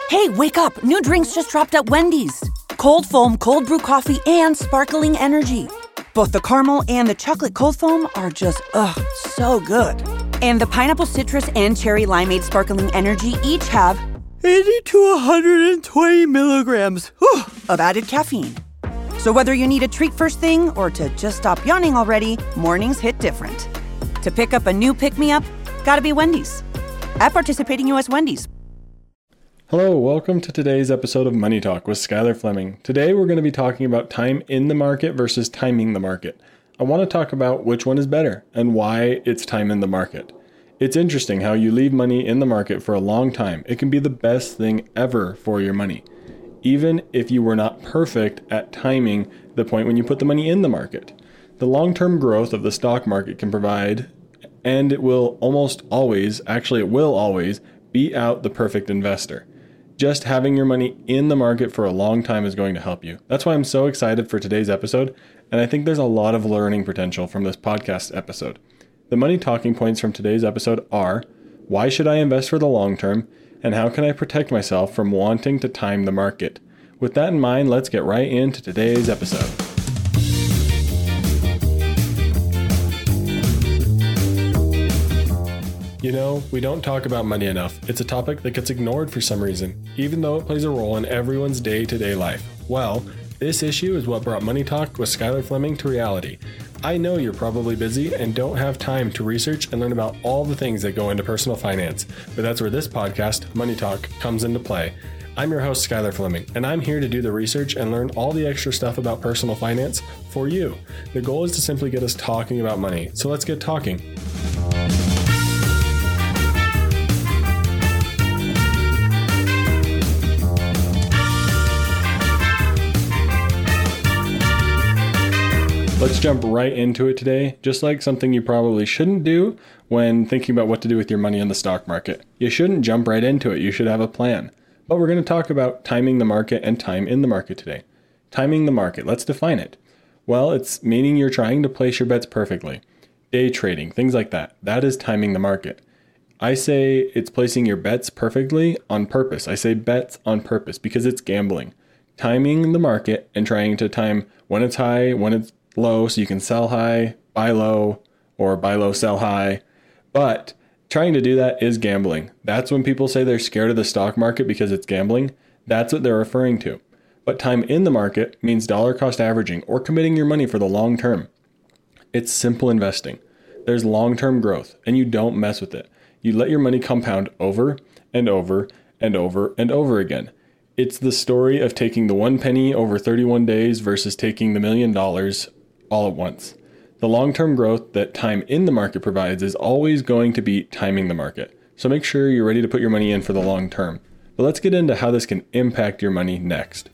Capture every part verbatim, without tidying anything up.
Hey, wake up! New drinks just dropped at Wendy's. Cold foam, cold brew coffee, and sparkling energy. Both the caramel and the chocolate cold foam are just, ugh, so good. And the pineapple citrus and cherry limeade sparkling energy each have eighty to one hundred twenty milligrams whew, of added caffeine. So whether you need a treat first thing or to just stop yawning already, mornings hit different. To pick up a new pick-me-up, gotta be Wendy's. At participating U S Wendy's. Hello, welcome to today's episode of Money Talk with Skylar Fleming. Today we're going to be talking about time in the market versus timing the market. I want to talk about which one is better and why it's time in the market. It's interesting how you leave money in the market for a long time. It can be the best thing ever for your money, even if you were not perfect at timing the point when you put the money in the market. The long-term growth of the stock market can provide, and it will almost always, actually it will always, beat out the perfect investor. Just having your money in the market for a long time is going to help you. That's why I'm so excited for today's episode, and I think there's a lot of learning potential from this podcast episode. The money talking points from today's episode are, why should I invest for the long term, and how can I protect myself from wanting to time the market? With that in mind, let's get right into today's episode. You know, we don't talk about money enough. It's a topic that gets ignored for some reason, even though it plays a role in everyone's day-to-day life. Well, this issue is what brought Money Talk with Skylar Fleming to reality. I know you're probably busy and don't have time to research and learn about all the things that go into personal finance, but that's where this podcast, Money Talk, comes into play. I'm your host, Skylar Fleming, and I'm here to do the research and learn all the extra stuff about personal finance for you. The goal is to simply get us talking about money, so let's get talking. Let's jump right into it today, just like something you probably shouldn't do when thinking about what to do with your money in the stock market. You shouldn't jump right into it. You should have a plan. But we're going to talk about timing the market and time in the market today. Timing the market, let's define it. Well, it's meaning you're trying to place your bets perfectly. Day trading, things like that. That is timing the market. I say it's placing your bets perfectly on purpose. I say bets on purpose because it's gambling. Timing the market and trying to time when it's high, when it's low, so you can sell high, buy low, or buy low, sell high. But trying to do that is gambling. That's when people say they're scared of the stock market because it's gambling. That's what they're referring to. But time in the market means dollar cost averaging or committing your money for the long term. It's simple investing. There's long-term growth, and you don't mess with it. You let your money compound over and over and over and over again. It's the story of taking the one penny over thirty-one days versus taking the million dollars all at once. The long-term growth that time in the market provides is always going to be timing the market. So make sure you're ready to put your money in for the long term. But let's get into how this can impact your money next.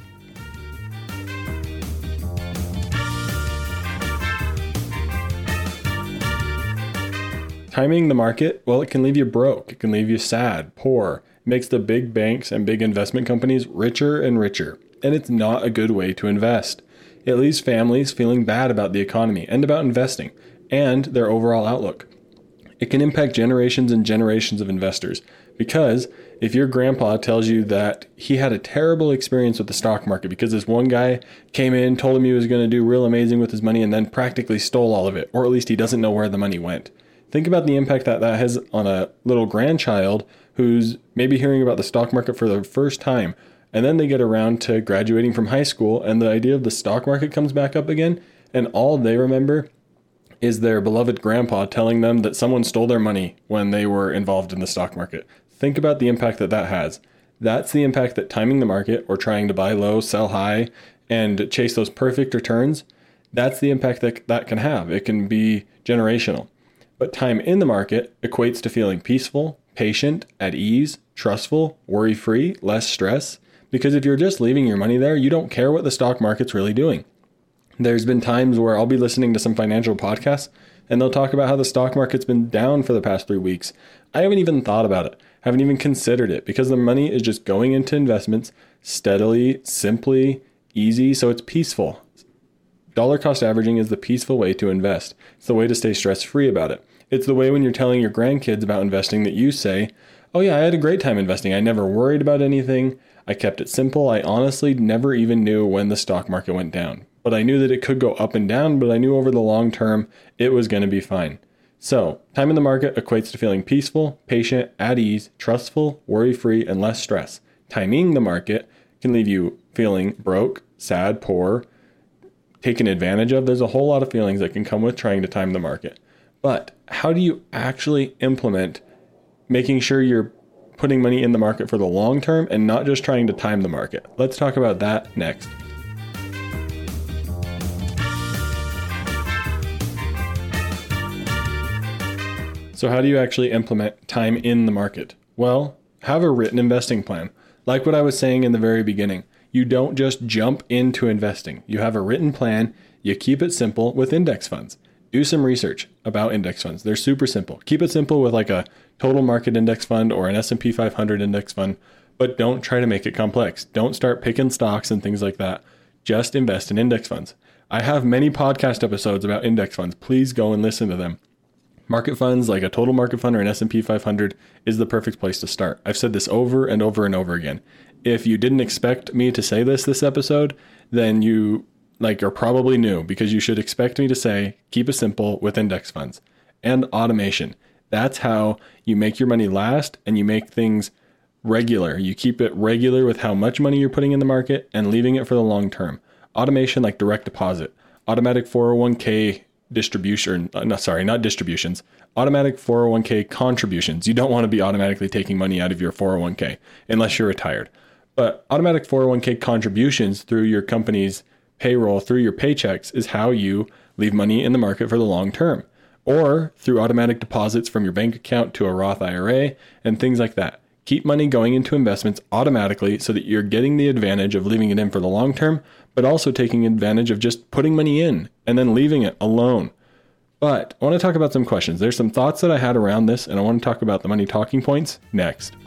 Timing the market, well, it can leave you broke. It can leave you sad, poor. It makes the big banks and big investment companies richer and richer. And it's not a good way to invest. It leaves families feeling bad about the economy and about investing and their overall outlook. It can impact generations and generations of investors because if your grandpa tells you that he had a terrible experience with the stock market because this one guy came in, told him he was going to do real amazing with his money and then practically stole all of it, or at least he doesn't know where the money went. Think about the impact that that has on a little grandchild who's maybe hearing about the stock market for the first time. And then they get around to graduating from high school and the idea of the stock market comes back up again. And all they remember is their beloved grandpa telling them that someone stole their money when they were involved in the stock market. Think about the impact that that has. That's the impact that timing the market or trying to buy low, sell high, and chase those perfect returns, that's the impact that that can have. It can be generational. But time in the market equates to feeling peaceful, patient, at ease, trustful, worry-free, less stress. Because if you're just leaving your money there, you don't care what the stock market's really doing. There's been times where I'll be listening to some financial podcasts and they'll talk about how the stock market's been down for the past three weeks. I haven't even thought about it, haven't even considered it because the money is just going into investments steadily, simply, easy, so it's peaceful. Dollar cost averaging is the peaceful way to invest. It's the way to stay stress-free about it. It's the way when you're telling your grandkids about investing that you say, Oh yeah, I had a great time investing. I never worried about anything. I kept it simple. I honestly never even knew when the stock market went down. But I knew that it could go up and down, but I knew over the long term it was going to be fine. So, time in the market equates to feeling peaceful, patient, at ease, trustful, worry-free, and less stress. Timing the market can leave you feeling broke, sad, poor, taken advantage of. There's a whole lot of feelings that can come with trying to time the market. But how do you actually implement making sure you're putting money in the market for the long term and not just trying to time the market? Let's talk about that next. So how do you actually implement time in the market? Well, have a written investing plan. Like what I was saying in the very beginning, you don't just jump into investing. You have a written plan. You keep it simple with index funds. Do some research about index funds. They're super simple. Keep it simple with like a total market index fund or an S and P five hundred index fund, but don't try to make it complex. Don't start picking stocks and things like that. Just invest in index funds. I have many podcast episodes about index funds. Please go and listen to them. Market funds like a total market fund or an S and P five hundred is the perfect place to start. I've said this over and over and over again. If you didn't expect me to say this this episode, then you like are probably new, because you should expect me to say keep it simple with index funds and automation. That's how you make your money last and you make things regular. You keep it regular with how much money you're putting in the market and leaving it for the long term. Automation like direct deposit, automatic four oh one k distribution, no, sorry, not distributions, automatic four oh one k contributions. You don't want to be automatically taking money out of your four oh one k unless you're retired. But automatic four oh one k contributions through your company's payroll, through your paychecks, is how you leave money in the market for the long term. Or through automatic deposits from your bank account to a Roth I R A and things like that. Keep money going into investments automatically so that you're getting the advantage of leaving it in for the long term, but also taking advantage of just putting money in and then leaving it alone. But I want to talk about some questions. There's some thoughts that I had around this, and I want to talk about the money talking points next.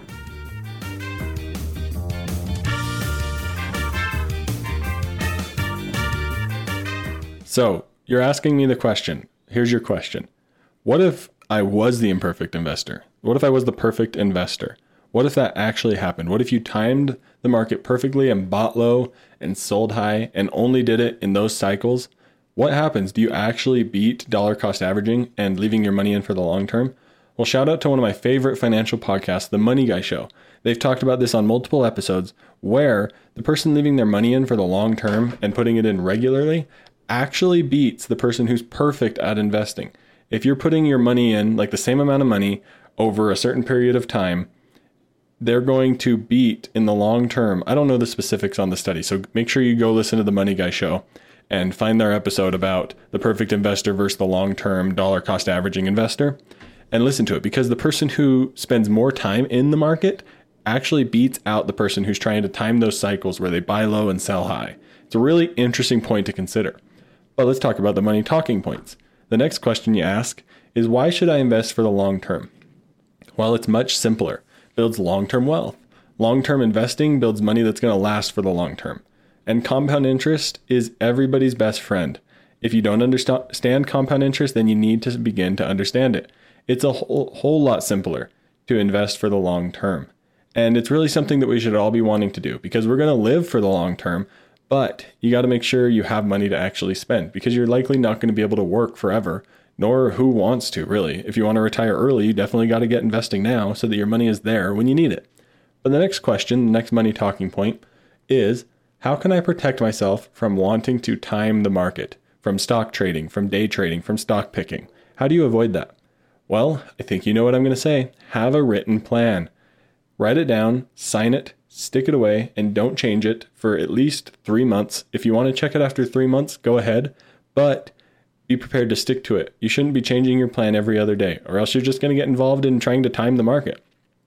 So you're asking me the question. Here's your question. What if I was the imperfect investor? What if I was the perfect investor? What if that actually happened? What if you timed the market perfectly and bought low and sold high and only did it in those cycles? What happens? Do you actually beat dollar cost averaging and leaving your money in for the long term? Well, shout out to one of my favorite financial podcasts, The Money Guy Show. They've talked about this on multiple episodes where the person leaving their money in for the long term and putting it in regularly actually beats the person who's perfect at investing. If you're putting your money in like the same amount of money over a certain period of time, they're going to beat in the long term. I don't know the specifics on the study, so make sure you go listen to the Money Guy Show and find their episode about the perfect investor versus the long-term dollar cost averaging investor and listen to it, because the person who spends more time in the market actually beats out the person who's trying to time those cycles where they buy low and sell high. It's a really interesting point to consider. But let's talk about the money talking points. The next question you ask is, why should I invest for the long term? Well, it's much simpler. Builds long-term wealth. Long-term investing builds money that's going to last for the long term. And compound interest is everybody's best friend. If you don't understand compound interest, then you need to begin to understand it. It's a whole, whole lot simpler to invest for the long term. And it's really something that we should all be wanting to do, because we're going to live for the long term, but you got to make sure you have money to actually spend, because you're likely not going to be able to work forever, nor who wants to, really. If you want to retire early, you definitely got to get investing now so that your money is there when you need it. But the next question, the next money talking point is, how can I protect myself from wanting to time the market, from stock trading, from day trading, from stock picking? How do you avoid that? Well, I think you know what I'm going to say. Have a written plan. Write it down, sign it, stick it away, and don't change it for at least three months. If you want to check it after three months, go ahead, but be prepared to stick to it. You shouldn't be changing your plan every other day, or else you're just going to get involved in trying to time the market.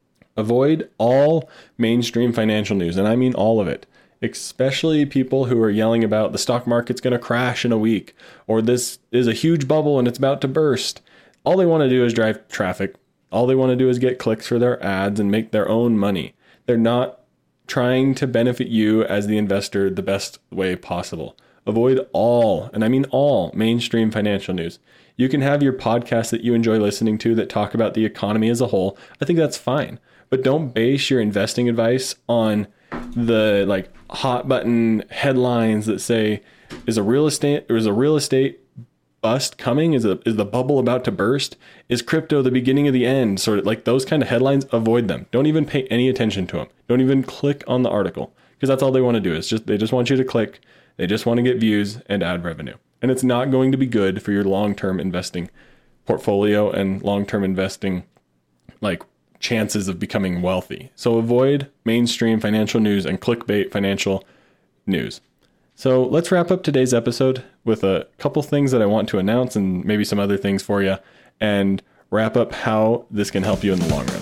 Avoid all mainstream financial news, and I mean all of it, especially people who are yelling about the stock market's going to crash in a week, or this is a huge bubble and it's about to burst. All they want to do is drive traffic. All they want to do is get clicks for their ads and make their own money. They're not trying to benefit you as the investor the best way possible. Avoid all, and I mean all, mainstream financial news. You can have your podcasts that you enjoy listening to that talk about the economy as a whole. I think that's fine. but don't base your investing advice on the like hot button headlines that say, is a real estate or is a real estate bust coming? Is a, is the bubble about to burst? Is crypto the beginning of the end? Sort of like those kind of headlines, avoid them. Don't even pay any attention to them. Don't even click on the article, because that's all they want to do. Is just, they just want you to click. They just want to get views and ad revenue. And it's not going to be good for your long-term investing portfolio and long-term investing like chances of becoming wealthy. So avoid mainstream financial news and clickbait financial news. So let's wrap up today's episode with a couple things that I want to announce and maybe some other things for you, and wrap up how this can help you in the long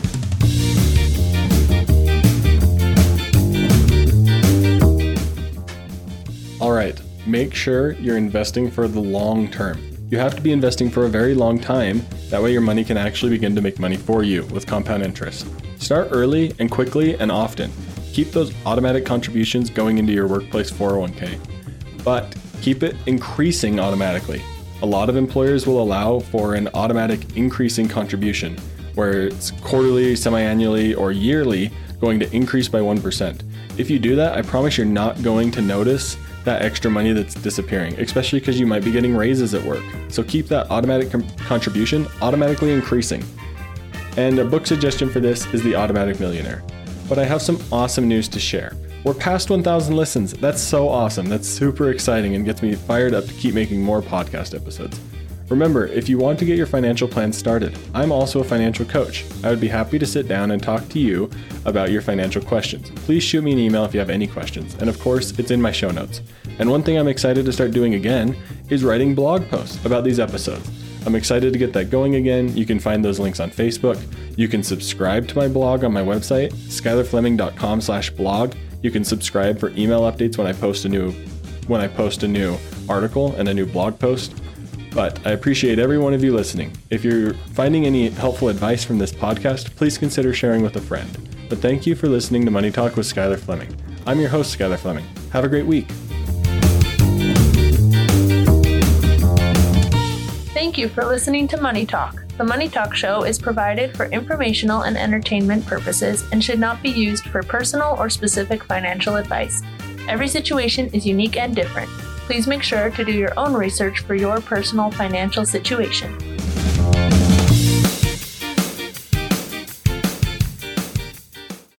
run. All right, make sure you're investing for the long term. You have to be investing for a very long time. That way your money can actually begin to make money for you with compound interest. Start early and quickly and often. Keep those automatic contributions going into your workplace four oh one k, but keep it increasing automatically. A lot of employers will allow for an automatic increasing contribution, where it's quarterly, semi-annually, or yearly going to increase by one percent. If you do that, I promise you're not going to notice that extra money that's disappearing, especially because you might be getting raises at work. So keep that automatic com- contribution automatically increasing. And a book suggestion for this is The Automatic Millionaire. But I have some awesome news to share. We're past one thousand listens. That's so awesome. That's super exciting and gets me fired up to keep making more podcast episodes. Remember, if you want to get your financial plan started, I'm also a financial coach. I would be happy to sit down and talk to you about your financial questions. Please shoot me an email if you have any questions. And of course, it's in my show notes. And one thing I'm excited to start doing again is writing blog posts about these episodes. I'm excited to get that going again. You can find those links on Facebook. You can subscribe to my blog on my website, skylar fleming dot com slash blog. You can subscribe for email updates when I post a new when I post a new article and a new blog post. But I appreciate every one of you listening. If you're finding any helpful advice from this podcast, please consider sharing with a friend. But thank you for listening to Money Talk with Skylar Fleming. I'm your host, Skylar Fleming. Have a great week. Thank you for listening to Money Talk. The Money Talk show is provided for informational and entertainment purposes and should not be used for personal or specific financial advice. Every situation is unique and different. Please make sure to do your own research for your personal financial situation.